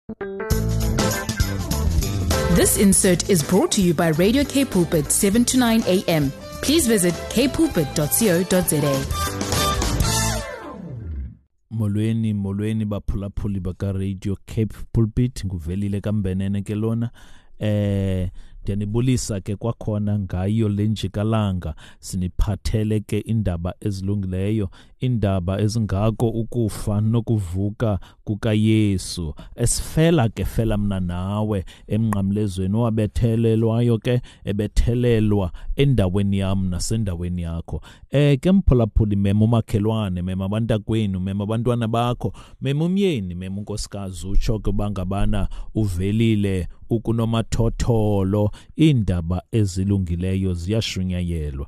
This insert is brought to you by Radio K Pulpit 7 to 9 a.m. Please visit kpulpit.co.za. Molweni baphulaphuli baka Radio Cape Pulpit nguvelile kaMbenene ke lona ndiyanibulisa ke kwakhona ngayo lenjikalanga siniphathele ke indaba ezilungileyo, indaba ezingako ukufa nokuvuka kukaYesu. Esifela ke fela mna nawe emnqamlezweni owabethelelwayo ke ebethelelwa endaweni yam nasendaweni yakho. Ke mphulaphuli mema umakhelwane, mema abantakwenu, mema abantwana bakho, mema umyeni, mema unkosikazi, utsho ke bangabana uvelile ukunomathotholo, indaba ezilungileyo ziyashunyayelwa.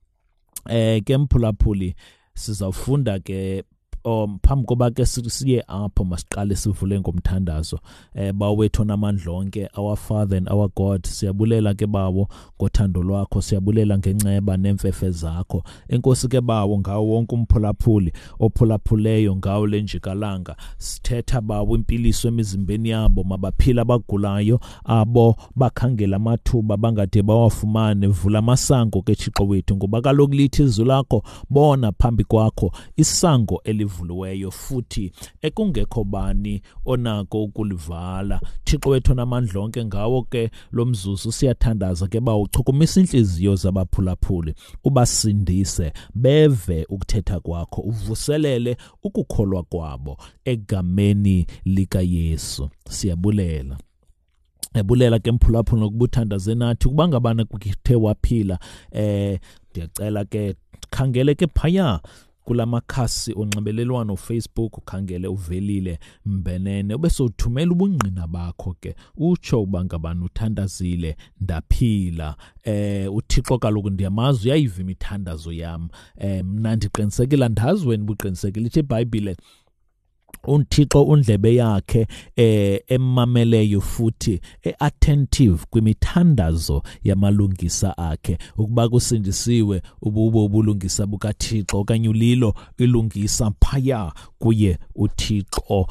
Ke mphulaphuli sizawufunda ke phambi koba ke siye apho masiqale sivule ngomthandazo. Bawethu onamandla onke, our Father and our God, siyabulela ke bawo ngothando lwakho, siyabulela ngenceba nemfefe zakho. Enkosi ke bawo ngawo wonke umphulaphuli ophulaphuleyo ngawo lenjikalanga, sithetha bawo impiliso emizimbeni yabo, mabaphila abagulayo, abo bakhangela amathuba bangade bawafumane. Vula amasango ke Thixo wethu, ngoba kaloku lithi izwi lakho, bona phambi kwakho isango vuliweyo futhi ekungekho bani onako ukulivala. Thixo wethu onamandla onke, ngawo ke lo mzuzu siyathandaza ke ba uchukumisa inhliziyo zabaphulaphuli, ubasindise beve ukuthetha kwakho, uvuselele ukukholwa kwabo egameni likaYesu siyabulela. Ebulela ke mphulaphuli ngokubuthandaze nathi kuba ngabana kuthe waphila. Ndiyacela ke khangele ke phaya kulamakhasi onxibelelwano Facebook, ukhangele uvelile Mbenene, ube sothumela ubungqina bakho ke utsho uba ngabana uthandazile ndaphila. uThixo kaloku ndiyamazi uyayiva imithandazo yam. Mna ndiqinisekile, ndazi wena buqinisekile, ithi iBhayibhile uNthixo undlebe yakhe emmameleyo futhi attentive kwimithandazo yamalungisa akhe. Ukuba kusindisiwe ububo ubulungisa bukaThixo okanye ulilo ilungisa phaya kuye uThixo.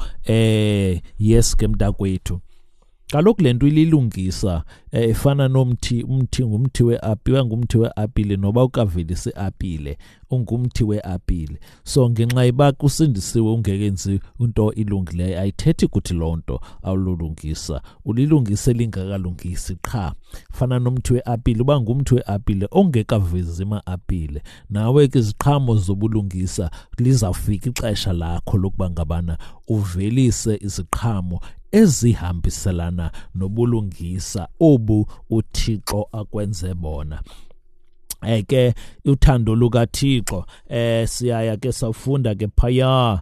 Yes ke mntakwethu, kaloku lento ililungisa efana nomthi, ngumthi weapile, ngumthi weapile noba ukavelise apile, ungumthi weapile. So ngenxa iba kusindisiwe ungekenzi into ilungileyo ayithethi ukuthi lonto awululungisa, ulilungise lingakalungisi qha. Fana nomthi weapile, uba ngumthi weapile ongekavezi imaapile, nawe ke iziqhamo zobulungisa lizawufika ixesha lakho lokuba ngabana uvelise iziqhamo ezihambiselana nobulungisa obu uThixo akwenze bona. Ke uthando lukaThixo siyaya ke sawufunda ke phaya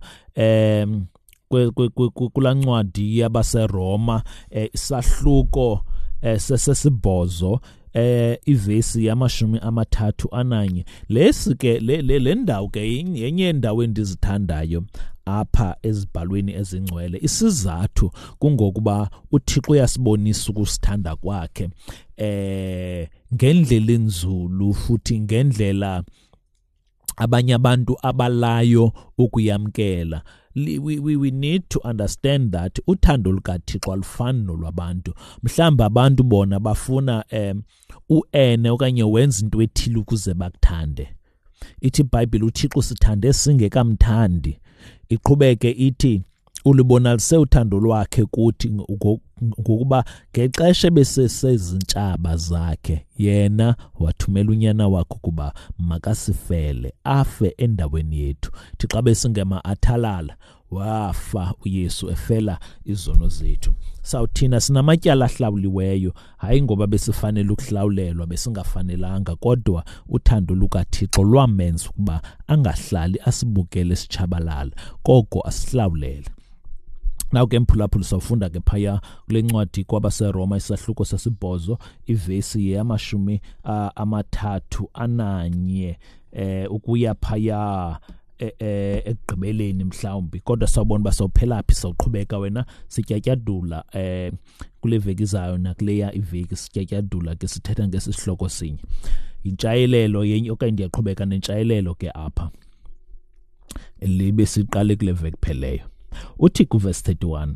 kula ncwadi yabaseRoma isahluko sesibhozo ivesi yamashumi amathathu ananye. Lesi ke le ndawo ke yenye indawo endizithandayo apha ezibhalweni ezingcwele. Isizathu kungokuba uThixo uyasibonisa ukusithanda kwakhe ngendlela enzulu futhi ngendlela abanye abantu abalayo ukuyamkela. We need to understand that uthando lukaThixo alufani nolwabantu. Mhlawumbe abantu bona bafuna uene okanye wenza into ethile ukuze bakuthande. Ithi iBhayibhile uThixo sithande singekamthandi. Iqhubeke ithi ulibonalise uthando lwakhe kuthi ngokuba ngexesha besesezintshaba zakhe yena wathumela unyana wakhe kuba makasifele afe endaweni yethu. Thi xa besingema athalala wafa uYesu efela izono zethu. Sawuthina sinamatyala ahlawuliweyo, hayi ngoba besifanele ukuhlawulelwa, besingafanelanga, kodwa uthando lukaThixo lwamenza ukuba angahlali asibukele sitshabalala, koko asihlawulele. Naw ke mphulaphuli sawufunda ke phaya kule ncwadi kwabaseRoma isahluko sesibhozo ivesi yamashumi amathathu ananye ukuya phaya ekugqibeleni mhlawumbi, kodwa sawubona basawuphela phi, sawuqhubeka wena sityatyadula kule veki zayo nakuleya iveki sityatyadula ke sithetha ngesisihloko sinye. Intshayelelo yenye okanye ndiyaqhubeka nentshayelelo ke apha libe siqale kule veki pheleyo. Uthi kuverse 31,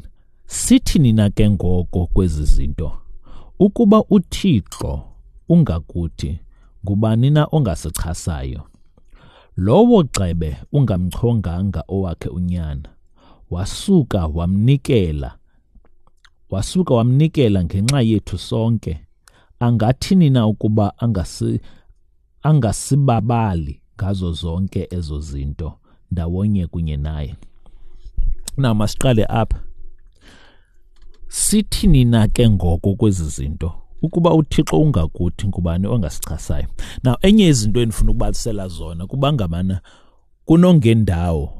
Sithini na ke ngoko kwezi zinto? Ukuba uThixo ungakuthi, ngubani na ongasichasayo? Lowo Gxebe ungamchonganga owakhe unyana, wasuka wamnikela ngenxa yethu sonke. Angathini na ukuba angasibabali ngazo zonke ezo zinto ndawonye kunye naye? Now masiqale apha. Sithini na ke ngoko kwezi zinto? Ukuba uThixo ungakuthi, ngubani ongasichasayo? Now enye izinto endifuna ukubalisela zona kuba ngabana kunongendawo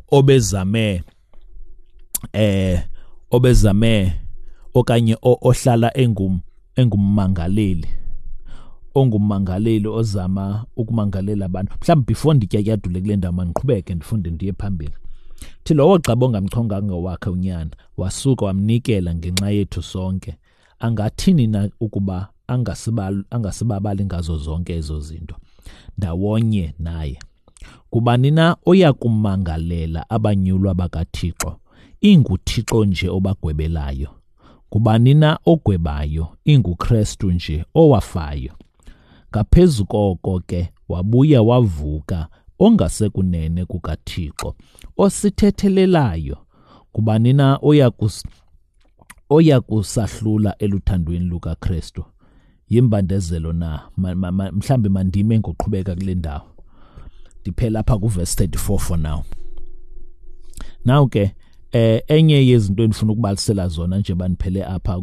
obezame okanye ohlala engummangaleli, ongummangaleli ozama ukumangalela abantu. Mhlawumbi before ndityatyadule kule ndawo mandiqhubeke ndifunde ndiye phambili. Thi lowo Gxebe ongamchonganga wakhe unyana, wasuka wamnikela ngenxa yethu sonke. Angathini na ukuba angasibabali ngazo zonke ezo zinto ndawonye naye? Kubani na oya kumangalela abanyulwa bakaThixo? InguThixo nje obagwebelayo. Kubani na ogwebayo? InguKristu nje owafayo. Ngaphezu koko ke wabuya wavuka, ongasekunene kukaThixo, osithethelelayo. Kubani na oya kusahlula eluthandweni lukaKristu? Yimbandezelo na? Mhlambe mandime ngoqhubeka kule ndawo. Ndiphela apha kuverse 34 for now. Now ke enye yezinto endifuna ukubalisela zona nje baniphele apha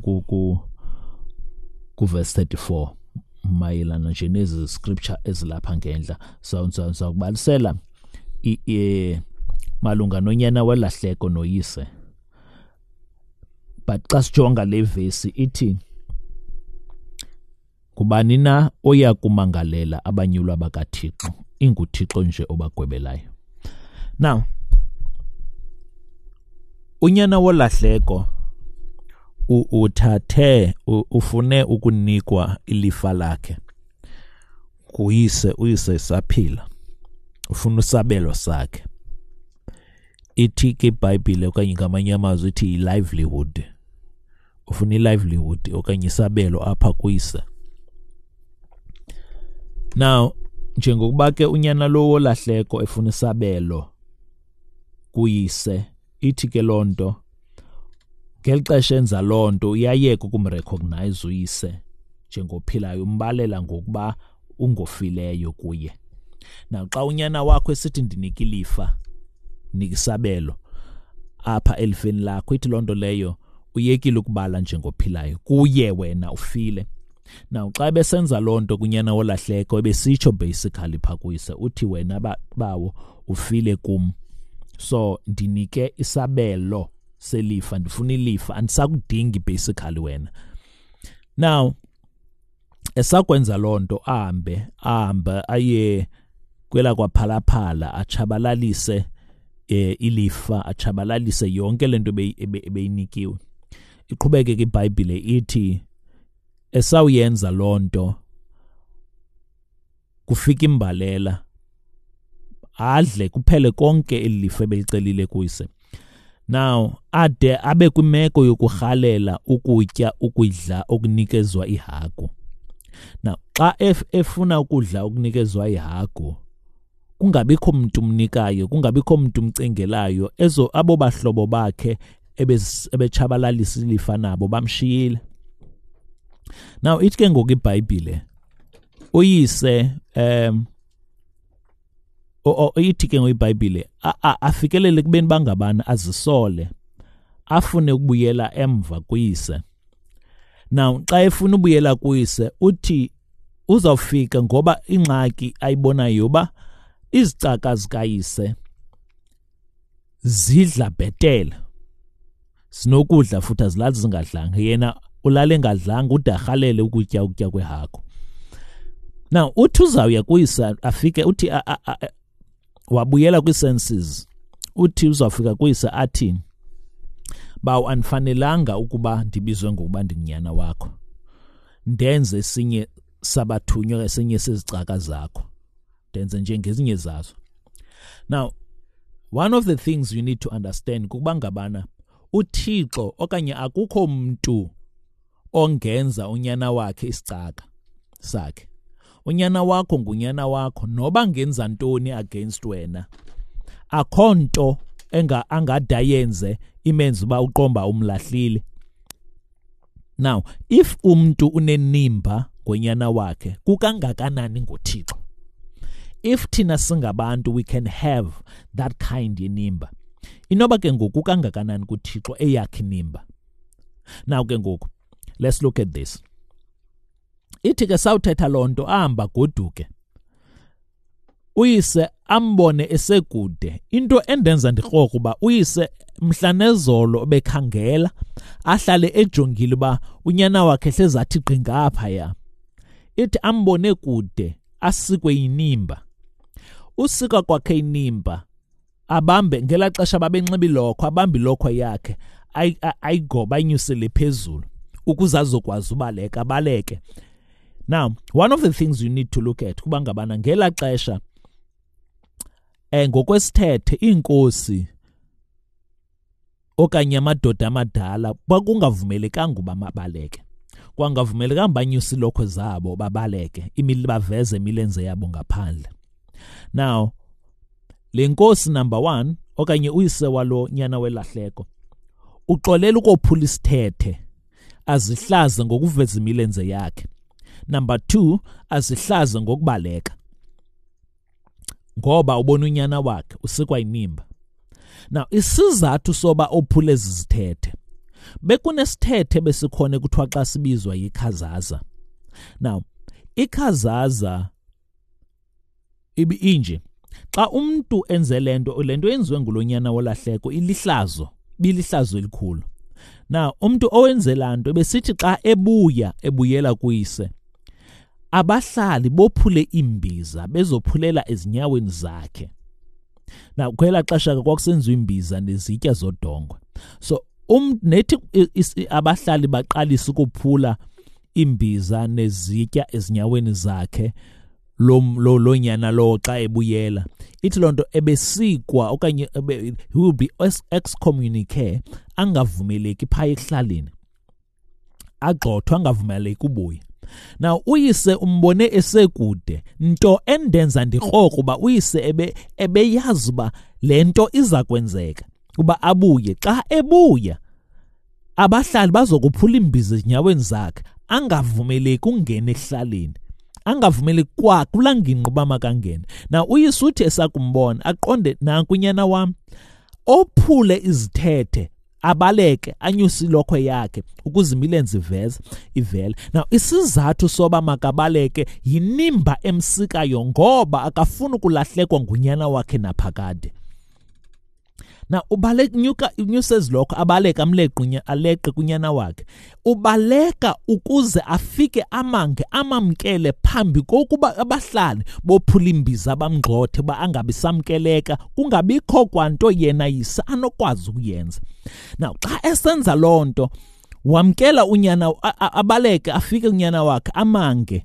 kuverse 34 mayelana nje nezi scripture ezilapha ngendla. So kubalisela malunga nonyana welahleko noyise. But xa sijonga le verse ithi, kubani na oya kumangalela abanyulwa bakaThixo? InguThixo nje obagwebelayo. Now unyana wolahleko ufune ukunikwa ilifa lakhe kuyise, uyise esaphila, ufuna usabelo sakhe. Ithi ke iBhayibhile okanye ngamanye amazwi ithi i-livelihood, ufuna i-livelihood okanye isabelo apha kuyise. Now njengokuba ke unyana lo wolahleko efuna isabelo kuyise, ithi ke loo nto ngeli xesha enza loo nto uyayeka ukumrecognize uyise njengophilayo, umbalela ngokuba ungofileyo kuye. Now xa unyana wakho esithi ndinika ilifa, nikisabelo apha elifeni lakho, ithi loo nto leyo uyekile ukubala njengophilayo kuye, wena ufile. Now xa besenza loo nto kunyana wolahleko ebesitsho basically pha kuyise, uthi wena bawo ufile kum, so ndinike isabelo selifa, ndifuna ilifa, andisakudingi basically wena. Now esakwenza loo nto ahambe aye kwela kwaphalaphala, achabalalise ilifa, achabalalise yonke lento ebeyinikiwe. Iqhubeke ke iBhayibhile ithi esawuyenza loo nto kufika imbalela, adle kuphele konke elilifa ebelicelile kuyise. Now ade abe kwimeko yokurhalela ukutya ukudla okunikezwa ihagu. Now xa efuna ukudla okunikezwa ihagu, kungabikho mntu umnikayo, kungabikho mntu umcingelayo, abo bahlobo bakhe ebechabalalisa ilifa nabo bamshiyile. Now ithi ke ngoku iBhayibhile uyise ithi ke ngoku iBhayibhile afikelele kubeni bangabana azisole, afune ukubuyela emva kuyise. Now xa efuna ubuyela kuyise uthi uzawufika, ngoba ingxaki ayibonayo yoba izicaka zikayise zidla bhetele, sinokudla futhi azilali zingadlanga, yena ulale engadlanga ude arhalele ukutya kwehagu. Now uthi uzawuya kuyise, afike uthi wabuyela kwi-senses, uthi uzawufika kuyise athi, bawo andifanelanga ukuba ndibizwe ngokuba ndingunyana wakho, ndenze esinye sabathunywa, esinye sezicaka zakho, ndenze njengezinye zazo. Now one of the things you need to understand kuba ngabana uThixo okanye akukho mntu ongenza unyana wakhe isicaka sakhe. Unyana wakho ngunyana wakho noba ngenza ntoni against wena. Akho nto angadayenze imenza uba uqomba umlahlile. Now, if umntu unenimba ngonyana wakhe, kukangakanani ngoThixo? If thina singabantu we can have that kind yenimba, inoba ke ngoku kangakanani kuThixo eyakhe inimba. Now ke ngoku, let's look at this. Ithi ke sawuthetha lonto ahamba goduke. Uyise ambone esekude. Into endenza ndikroko uba uyise mhla nezolo bekhangela ahlale ejongile uba unyana wakhe hlezathi gqinga apha ya. Ithi ambone kude asikwe inimba. Usika kwakhe inimba abambe ngela xesha babenxiba ilokho, abambe ilokho yakhe ayigoba ayinyusele phezulu ukuze azokwazi ubaleka baleke. Now, one of the things you need to look at kuba ngabana ngela xesha ngokwesithethe inkosi okanye amadoda amadala bakungavumelekanga uba mabaleke. Kwangavumelekanga banyusa ilokho zabo babaleke, baveze imilenze yabo ngaphandle. Now, le nkosi number 1 okanye uyise walo nyana welahleko uxolela ukophula isithethe azihlaze ngokuveza imilenze yakhe. Number 2, azihlaze ngokubaleka. Ngoba ubona unyana wakhe usikwa inimba. Now, isizathu soba ophule izithethe. Bekunesithethe besikhona kuthiwa xa sibizwa yikhazaza. Now, ikhazaza inje. Xa umuntu enze lento yenziwe ngulonyana wolahleko ilihlazo, bilihlazo elikhulu. Now, umuntu owenze lanto besithi xa ebuyela kuyise, abahlali bophule imbiza bezophulela ezinyaweni zakhe. Now, kwela xesha kwakusenziwa imbiza nezitya zodongo. So, nethi abahlali baqalisa ukuphula imbiza nezitya ezinyaweni zakhe lo nyana lo xa ebuyela. Ithi lonto ebesikwa okanye he will be excommunicate, angavumeleki phaya ekuhlaleni. Agxothwa angavumeleki ubuye. Now, uyise umbone esekude, nto endenza ndikroko uba uyise ebeyazi uba lento iza kwenzeka uba abuye. Xa ebuya abahlali bazokuphula imbiza ezinyaweni zakhe, angavumeleki ungena ehlaleni, angavumeleki kulaa ngingqi uba makangene. Now, uyise uthi esakumbona aqonde nanku unyana wam ophule izithethe abaleke anyusa ilokho yakhe ukuze imilenze ivele. Now, isizathu soba makabaleke yinimba emsikayo ngoba akafuna ukulahlekwa ngunyana wakhe naphakade. Now, ubaleka unyusa ezilokho abaleka aleqe kunyana wakhe. Ubaleka ukuze afike amamkele phambi kokuba abahlali bophula imbiza bamgxothe ba angabisamkeleka, kungabikho kwanto yena yise anokwazi ukuyenza. Now, xa esenza lonto wamkela unyana abaleke afike unyana wakhe amange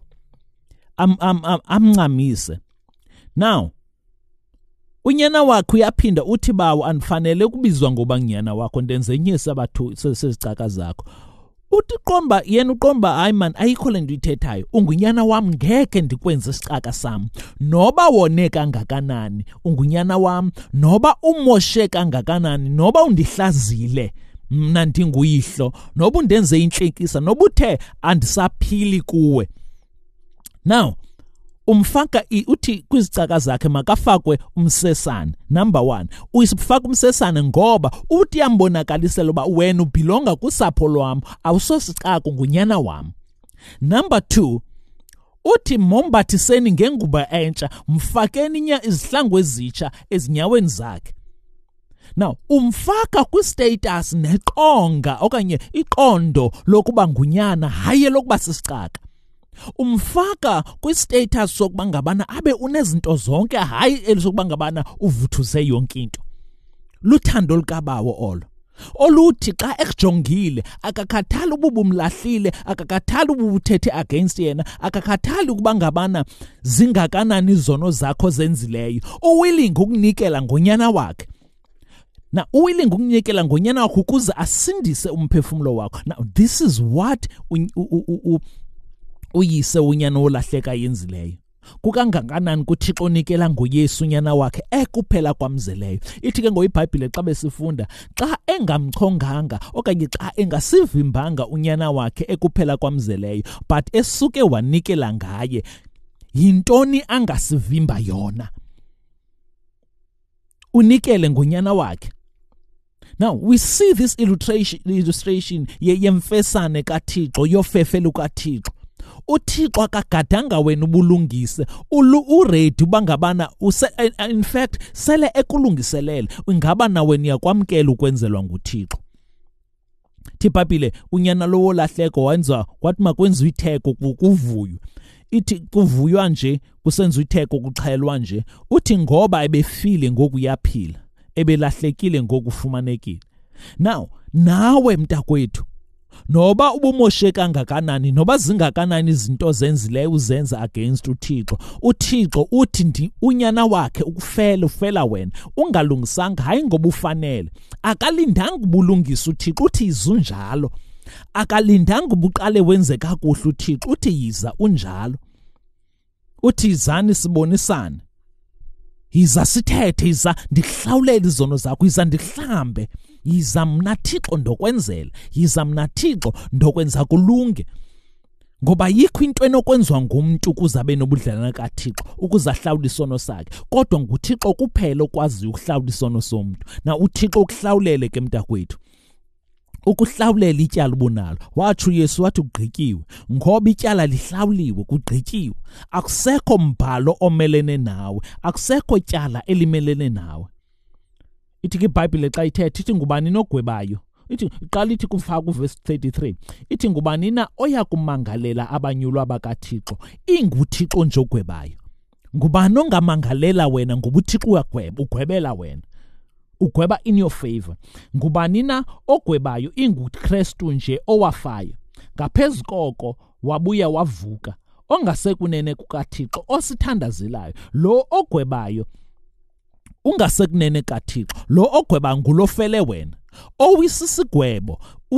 amncamise. Now, unyana wakhe uyaphinda uthi bawo andifanele kubizwa ngoba ngunyana wakho ndenze inyesa abathu sezicaka zakho. Uthi qomba yena uqomba hayi man ayikho lento ithethayo, ungunyana wam ngeke ndikwenze isicaka sam. Noba wone kangakanani ungunyana wam, noba umoshe kangakanani, noba undihlazile mna ndinguyihlo, noba undenze intlekisa, noba uthe andisaphili kuwe. Now, umfaka uthi kwizicaka zakhe makafakwe umsesane. Number 1, uyifaka umsesane ngoba uthi yambonakalisela uba wena ubhilonga kusapho lwam, awusosicaka ngunyana wam. Number 2, uthi mombathiseni ngengubo entsha, mfakeni izihlangu ezitsha ezinyaweni zakhe. Now, umfaka kwistatus neqonga okanye iqondo lokuba ngunyana, hayi lokuba sisicaka. Umfaka kwistatus sokuba ngabana abe unezinto zonke, hayi elisokuba ngabana uvuthuze yonke into. Luthando lukabawo olo oluthi xa ekujongile akakhathali ububumlahlile, akakhathali ubuthethe against yena, akakhathali ukuba ngabana zingakanani izono zakho zenzileyo, uwilling ukunikela ngonyana wakhe. Now willing ukunikela ngonyana wakho ukuze asindise umphefumulo wakho. Now this is what uyise unyana olahleka yenzileyo. Kukangakanani kuThixo onikela ngoYesu unyana wakhe ekuphela kwamzeleyo. Ithi ke ngoyiBhayibhile xa besifunda, xa engamchonganga okanye xa engasivimbanga unyana wakhe ekuphela kwamzeleyo but esuke wanikela ngaye, yintoni angasivimba yona? Unikele ngonyana wakhe. Now we see this illustration yemfesane kaThixo, yofefe lukaThixo. uThixo akagadanga wena ubulungise uready bangabana in fact sele ekulungiselele ingaba nawe niyakwamkela ukwenzelwa nguThixo. ThiBhayibhile unyana lowo lahleko wenza kwathi makwenziwe itheko kuvuywa. Ithi kuvuywa nje kusenziwe itheko kuxhelwa nje. Uthi ngoba ebefile ngokuyaphila ebelahlekile ngokufumanekile. Now nawe mntakwethu, noba ubumosheka kangakanani, noba zingakanani izinto zenzileyo uzenza against uThixo, uThixo uthi unyana wakhe ufela wena ungalungisanga, hayi ngoba ufanele. Akalindanga ubulungisa uThixo, uthi izunjalo. Akalindanga ubuqale wenze kakuhle uThixo, uthi yiza unjalo. Uthi izani sibonisane, yiza sithethe, yiza ndihlawulele izono zakho, yiza ndihlambe, yiza mna Thixo ndokwenzela, yiza mna Thixo ndokwenza kulunge. Ngoba yikho into enokwenziwa ngumuntu ukuze abe nobudlelwane kaThixo, ukuze ahlawule isono sakhe, kodwa nguThixo kuphela okwaziyo ukuhlawula isono somuntu. Na uThixo ukuhlawulele ke mntakwethu, ukuhlawulela ityala ubunalo. Wathi uYesu wathi ugqityiwe, ngoba ityala lihlawuliwe, kugqityiwe. Akusekho mbhalo omelene nawe, akusekho tyala elimelene nawe. Ithi ke iBhayibhile xa ithetha ithi ngubani nogwebayo. Ithi iqala ithi kufaka kuverse 33. Ithi ngubani na oya kumangalela abanyulwa bakaThixo, inguThixo nje ogwebayo. Ngubani ongamangalela wena ngoba uThixo uyagweba, ugwebela wena. Ugweba in your favor. Ngubani na ogwebayo, inguKristu nje owafayo. Ngaphezulu koko wabuya wavuka, ongasekunene kukaThixo osithandazelayo. Lo ogwebayo ungasekunene kaThixo, lo ogweba ngulofele wena. Owisisigwebo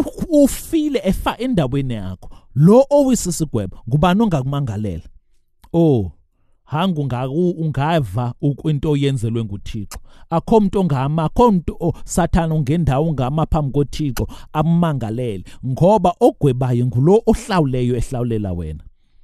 ufile efa endaweni yakho. Lo owisisigwebo ngubani ongakumangalela? Oh, hangu ungava into oyenzelwe nguThixo. Akho umuntu ongama, akho umuntu Satan ungendawo ungama phambi koThixo amangalele, ngoba ogwebayo ngulo ohlawuleyo ehlawulela wena.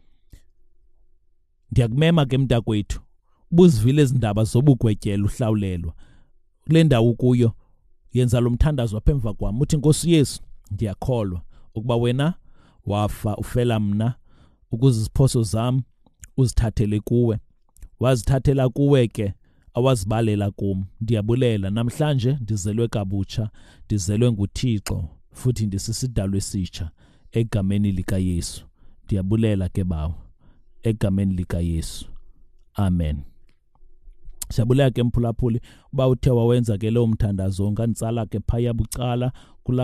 Ndiyakumema ke mntakwethu, ubuzivile izindaba zobugwetyelo uhlawulelwa. Kule ndawo kuyo yenza lo mthandazo apha emva kwami, uthi Nkosi Yesu, ndiyakholwa ukuba wena wafa ufela mna ukuze iziphoso zami uzithathele kuwe. Wazithathela kuwe ke awazibalela kum. Ndiyabulela namhlanje ndizelwe kabutsha, ndizelwe nguThixo futhi ndisisidalwe esitsha egameni lika Yesu. Ndiyabulela ke bawo egameni lika Yesu. Amen. Siyabulela ke mphulaphuli uba uthe wawenza ke lo mthandazo, nganitsala ke phaya bucala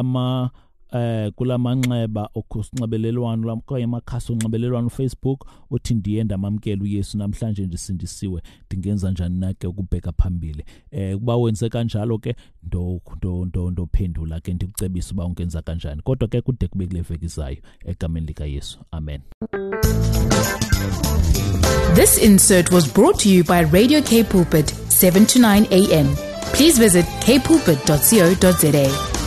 kulamanxeba okunxibelelwano okanye amakhasi onxibelelwano Facebook, uthi ndiye ndamamkela uYesu namhlanje ndisindisiwe, ndingenza njani na ke ukubheka phambili. Kuba wenze kanjalo ke ndophendula ke ndikucebisa uba ungenza kanjani, kodwa ke kude kube kule veki zayo egameni lika Yesu. Amen. This insert was brought to you by Radio K Pulpit, 7 to 9 a.m. Please visit kpulpit.co.za.